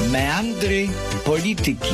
Meandry polityki.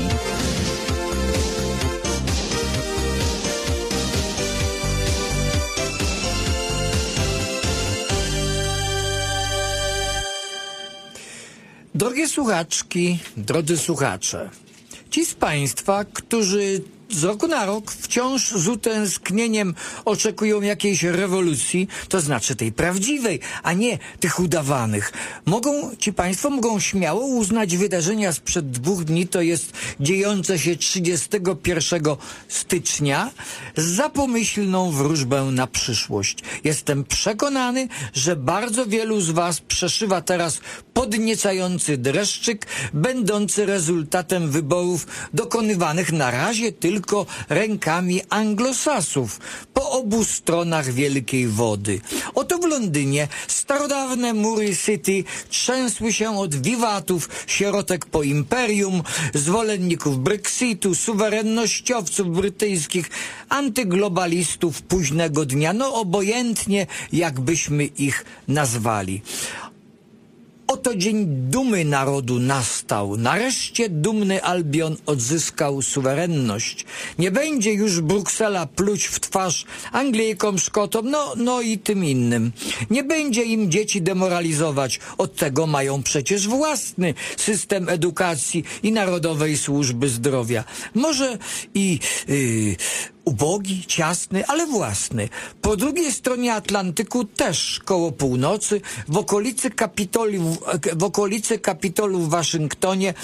Drogie słuchaczki, drodzy słuchacze, ci z Państwa, którzy z roku na rok wciąż z utęsknieniem oczekują jakiejś rewolucji, to znaczy tej prawdziwej, a nie tych udawanych. Ci Państwo mogą śmiało uznać wydarzenia sprzed 2 dni, to jest dziejące się 31 stycznia, za pomyślną wróżbę na przyszłość. Jestem przekonany, że bardzo wielu z Was przeszywa teraz podniecający dreszczyk, będący rezultatem wyborów dokonywanych na razie tylko rękami anglosasów po obu stronach Wielkiej Wody. Oto w Londynie starodawne mury City trzęsły się od wiwatów sierotek po imperium, zwolenników Brexitu, suwerennościowców brytyjskich, antyglobalistów późnego dnia, no obojętnie jakbyśmy ich nazwali. Oto dzień dumy narodu nastał. Nareszcie dumny Albion odzyskał suwerenność. Nie będzie już Bruksela pluć w twarz Anglijkom, Szkotom, no i tym innym. Nie będzie im dzieci demoralizować. Od tego mają przecież własny system edukacji i Narodowej Służby Zdrowia. Może i ubogi, ciasny, ale własny. Po drugiej stronie Atlantyku też koło północy, w okolicy Kapitolu w Waszyngtonie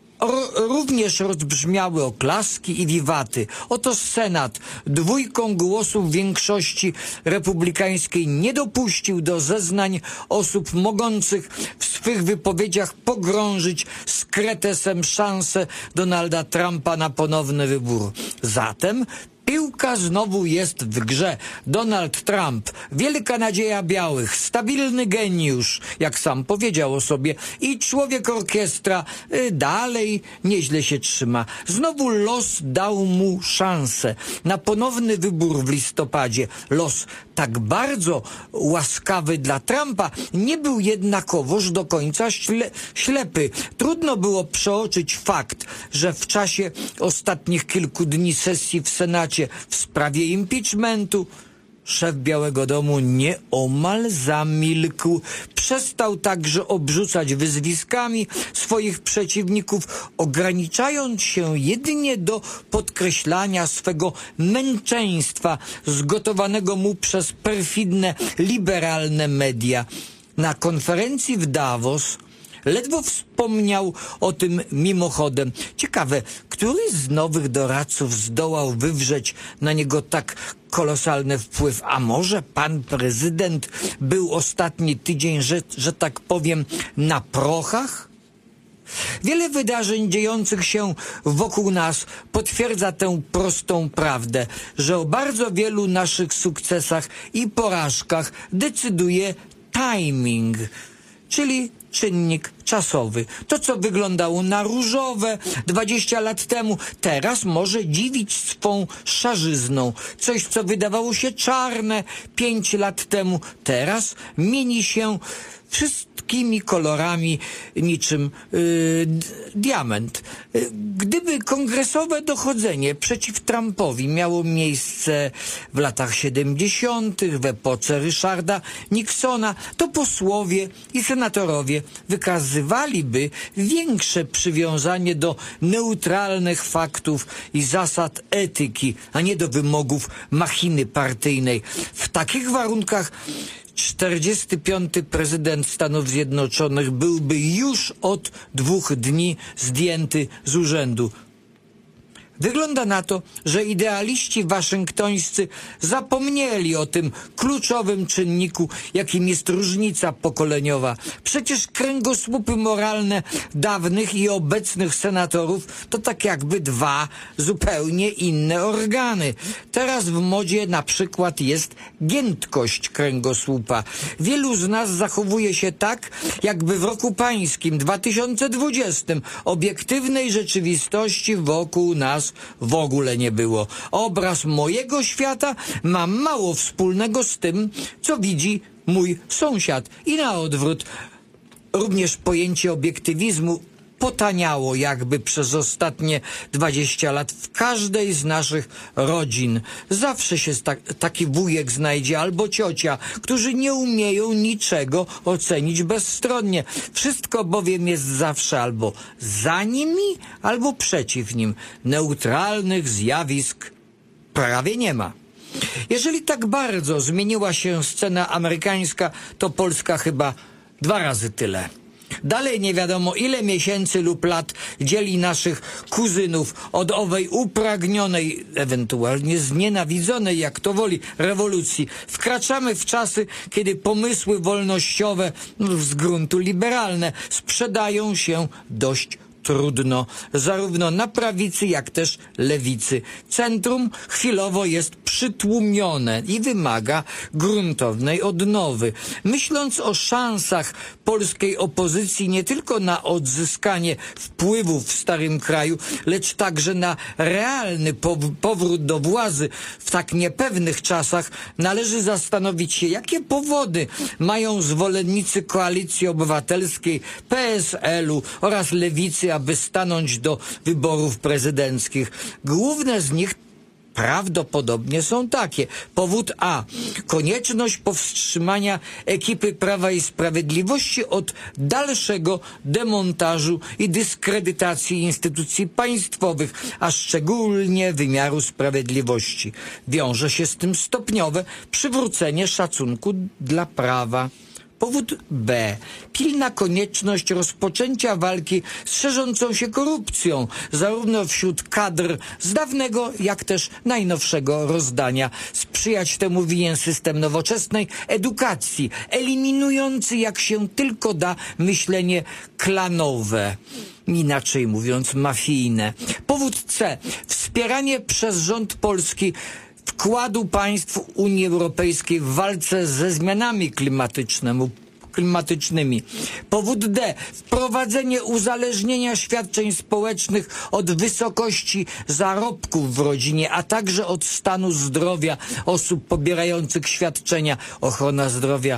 również rozbrzmiały oklaski i wiwaty. Oto Senat 2 głosów większości republikańskiej nie dopuścił do zeznań osób mogących w swych wypowiedziach pogrążyć z kretesem szansę Donalda Trumpa na ponowny wybór. Zatem piłka znowu jest w grze. Donald Trump, wielka nadzieja białych, stabilny geniusz, jak sam powiedział o sobie, i człowiek orkiestra dalej nieźle się trzyma. Znowu los dał mu szansę na ponowny wybór w listopadzie. Los tak bardzo łaskawy dla Trumpa nie był jednakowoż do końca ślepy. Trudno było przeoczyć fakt, że w czasie ostatnich kilku dni sesji w Senacie w sprawie impeachmentu szef Białego Domu nieomal zamilkł. Przestał także obrzucać wyzwiskami swoich przeciwników, ograniczając się jedynie do podkreślania swego męczeństwa zgotowanego mu przez perfidne, liberalne media. Na konferencji w Davos ledwo wspomniał o tym mimochodem. Ciekawe, który z nowych doradców zdołał wywrzeć na niego tak kolosalny wpływ? A może pan prezydent był ostatni tydzień, że tak powiem, na prochach? Wiele wydarzeń dziejących się wokół nas potwierdza tę prostą prawdę, że o bardzo wielu naszych sukcesach i porażkach decyduje timing, czyli czynnik czasowy. To, co wyglądało na różowe 20 lat temu, teraz może dziwić swą szarzyzną. Coś, co wydawało się czarne 5 lat temu, teraz mieni się wszystkimi kolorami niczym diament. Gdyby kongresowe dochodzenie przeciw Trumpowi miało miejsce w latach 70., w epoce Richarda Nixona, to posłowie i senatorowie wykazywaliby większe przywiązanie do neutralnych faktów i zasad etyki, a nie do wymogów machiny partyjnej. W takich warunkach 45. prezydent Stanów Zjednoczonych byłby już od 2 dni zdjęty z urzędu. Wygląda na to, że idealiści waszyngtońscy zapomnieli o tym kluczowym czynniku, jakim jest różnica pokoleniowa. Przecież kręgosłupy moralne dawnych i obecnych senatorów to tak jakby 2 zupełnie inne organy. Teraz w modzie na przykład jest giętkość kręgosłupa. Wielu z nas zachowuje się tak, jakby w roku pańskim 2020 obiektywnej rzeczywistości wokół nas w ogóle nie było. Obraz mojego świata ma mało wspólnego z tym, co widzi mój sąsiad. I na odwrót. Również pojęcie obiektywizmu potaniało jakby przez ostatnie 20 lat w każdej z naszych rodzin. Zawsze się taki wujek znajdzie albo ciocia, którzy nie umieją niczego ocenić bezstronnie. Wszystko bowiem jest zawsze albo za nimi, albo przeciw nim. Neutralnych zjawisk prawie nie ma. Jeżeli tak bardzo zmieniła się scena amerykańska, to Polska chyba 2 razy tyle. Dalej nie wiadomo ile miesięcy lub lat dzieli naszych kuzynów od owej upragnionej, ewentualnie znienawidzonej, jak to woli, rewolucji. Wkraczamy w czasy, kiedy pomysły wolnościowe, z gruntu liberalne, sprzedają się dość trudno, zarówno na prawicy, jak też lewicy. Centrum chwilowo jest przytłumione i wymaga gruntownej odnowy. Myśląc o szansach polskiej opozycji nie tylko na odzyskanie wpływów w starym kraju, lecz także na realny powrót do władzy w tak niepewnych czasach, należy zastanowić się, jakie powody mają zwolennicy Koalicji Obywatelskiej, PSL-u oraz lewicy, aby stanąć do wyborów prezydenckich. Główne z nich prawdopodobnie są takie. Powód A. Konieczność powstrzymania ekipy Prawa i Sprawiedliwości od dalszego demontażu i dyskredytacji instytucji państwowych, a szczególnie wymiaru sprawiedliwości. Wiąże się z tym stopniowe przywrócenie szacunku dla prawa. Powód B. Pilna konieczność rozpoczęcia walki z szerzącą się korupcją, zarówno wśród kadr z dawnego, jak też najnowszego rozdania. Sprzyjać temu winien system nowoczesnej edukacji, eliminujący jak się tylko da myślenie klanowe. Inaczej mówiąc mafijne. Powód C. Wspieranie przez rząd polski wkładu państw Unii Europejskiej w walce ze zmianami klimatycznymi. Powód D. Wprowadzenie uzależnienia świadczeń społecznych od wysokości zarobków w rodzinie, a także od stanu zdrowia osób pobierających świadczenia. Ochrona zdrowia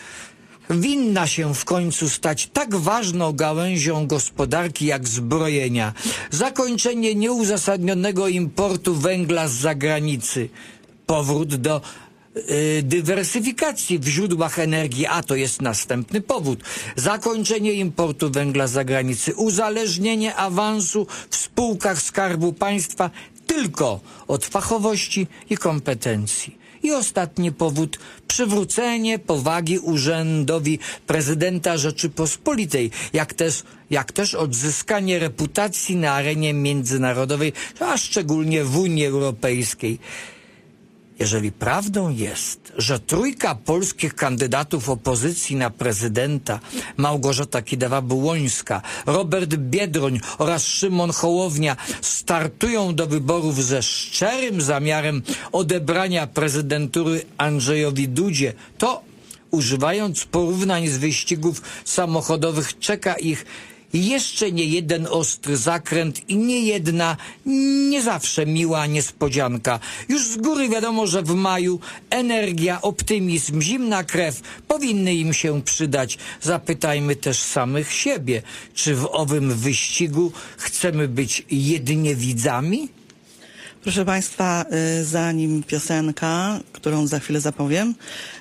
winna się w końcu stać tak ważną gałęzią gospodarki jak zbrojenia. Zakończenie nieuzasadnionego importu węgla z zagranicy. Powrót do dywersyfikacji w źródłach energii, a to jest następny powód. Zakończenie importu węgla z zagranicy. Uzależnienie awansu w spółkach Skarbu Państwa tylko od fachowości i kompetencji. I ostatni powód, przywrócenie powagi urzędowi prezydenta Rzeczypospolitej, jak też odzyskanie reputacji na arenie międzynarodowej, a szczególnie w Unii Europejskiej. Jeżeli prawdą jest, że 3 polskich kandydatów opozycji na prezydenta, Małgorzata Kidawa-Błońska, Robert Biedroń oraz Szymon Hołownia, startują do wyborów ze szczerym zamiarem odebrania prezydentury Andrzejowi Dudzie, to, używając porównań z wyścigów samochodowych, czeka ich jeszcze nie jeden ostry zakręt i nie jedna, nie zawsze miła niespodzianka. Już z góry wiadomo, że w maju energia, optymizm, zimna krew powinny im się przydać. Zapytajmy też samych siebie, czy w owym wyścigu chcemy być jedynie widzami? Proszę Państwa, zanim piosenka, którą za chwilę zapowiem,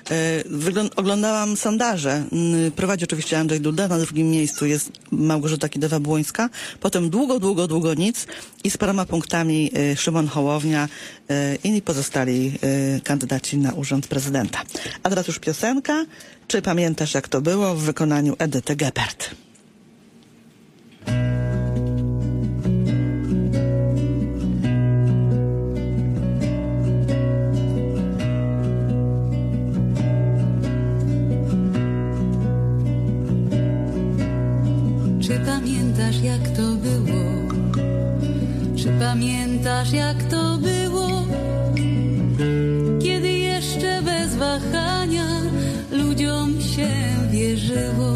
oglądałam sondaże. Prowadzi oczywiście Andrzej Duda, na 2. miejscu jest Małgorzata Kidawa-Błońska, potem długo nic i z paroma punktami Szymon Hołownia i pozostali kandydaci na urząd prezydenta. A teraz już piosenka. Czy pamiętasz, jak to było, w wykonaniu Edyty Gebert? Czy pamiętasz, jak to było? Czy pamiętasz, jak to było? Kiedy jeszcze bez wahania ludziom się wierzyło.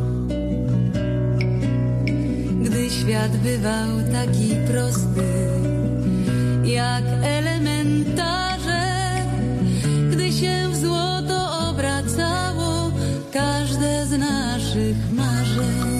Gdy świat bywał taki prosty, jak elementarze. Gdy się w złoto obracało każde z naszych marzeń.